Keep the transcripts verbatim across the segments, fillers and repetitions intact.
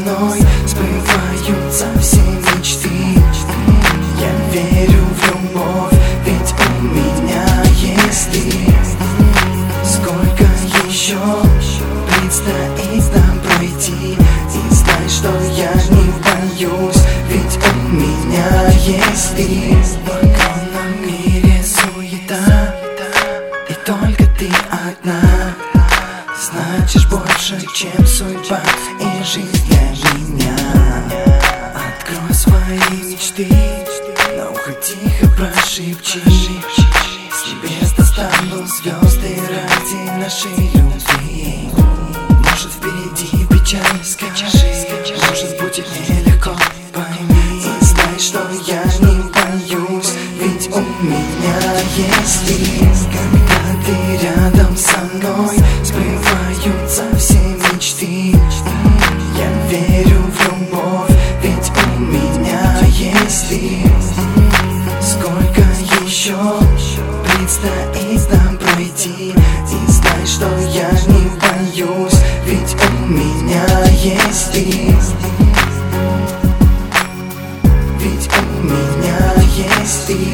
мной сбываются все мечты. Я верю в любовь, ведь у меня есть ты. Сколько еще предстоит нам пройти, и знай, что я не боюсь, ведь у меня есть ты. В огромном мире суета, и только ты одна значишь больше, чем судьба и жизнь для меня. Открой свои мечты, на ухо тихо прошепчи. С небес достану звезды ради нашей любви. Может, впереди печаль, скажи, может, будет нелегко, пойми. И знай, что я не боюсь, ведь у меня есть ты. Когда ты рядом со мной сбываются все мечты. Я верю в любовь, ведь у меня есть ты. Сколько еще предстоит нам пройти, и знай, что я не боюсь, ведь у меня есть ты. Ведь у меня есть ты.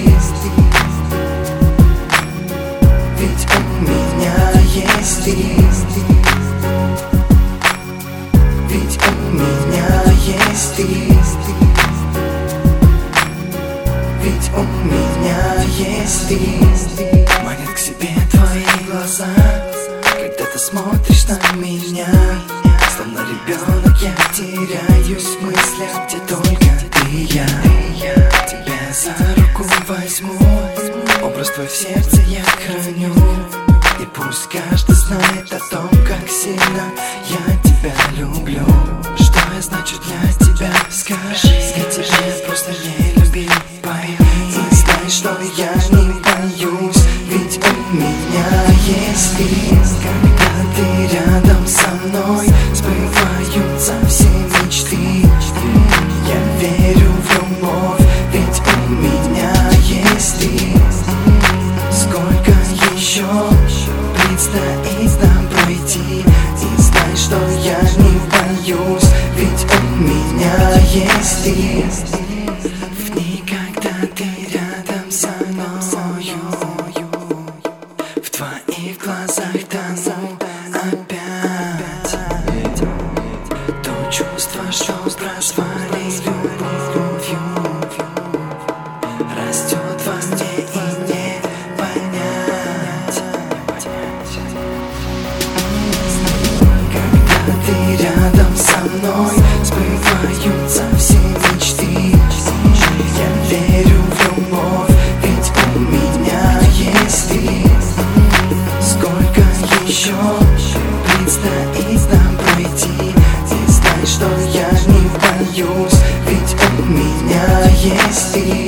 Ведь у меня есть ты. Ведь у меня есть ты. Ведь у меня есть ты. Манят к себе твои глаза, когда ты смотришь на меня. Словно ребенок я теряюсь в мыслях, где только ты и я. Тебя за руку возьму, образ твой в сердце я храню. И пусть каждый знает о том, как сильно я тебя люблю. Что я значу для тебя, скажи. Я тебя просто не любил, пойми. И знай, что я не боюсь, ведь у меня есть ты. Когда ты рядом со мной сбываются все мечты. Я верю в любовь, ведь у меня есть ты. Сколько еще предстоит нам пройти, и знай, что я не боюсь, ведь у меня есть ты. В дни, когда ты рядом со мною, в твоих глазах тону опять. То чувство, что прозвали любовью, растет во мне и не понять. Когда ты рядом со мной сбываются все мечты. Я верю в любовь, ведь у меня есть ты. Сколько еще предстоит нам пройти, и знай, что я не боюсь, ведь у меня есть ты.